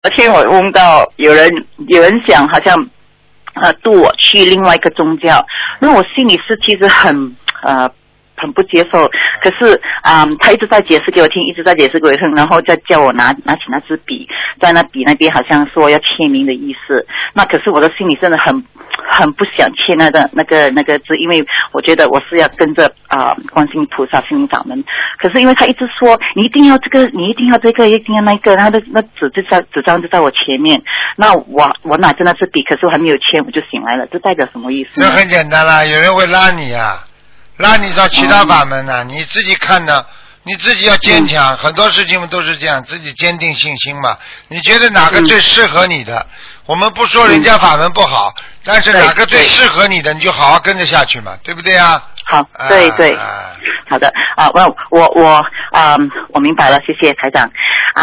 昨天我梦到有人想好像渡我去另外一个宗教，那我心里是其实很不接受，可是他一直在解释给我听，然后再叫我拿起那支笔，在那笔那边好像说要签名的意思。那可是我的心里真的很不想签那个字，因为我觉得我是要跟着观世音菩萨心灵法门。可是因为他一直说你一定要这个，你一定要这个，一定要那个，然后那纸张就在我前面，那我拿着那支笔，可是我还没有签，我就醒来了，这代表什么意思呢？ 这很简单啦，有人会拉你啊。拉你到其他法门呢，你自己看呢，你自己要坚强，很多事情都是这样，自己坚定信心嘛。你觉得哪个最适合你的？我们不说人家法门不好，但是哪个最适合你的，你就好好跟着下去嘛，对不对啊？ 好，对，好的我明白了，谢谢台长。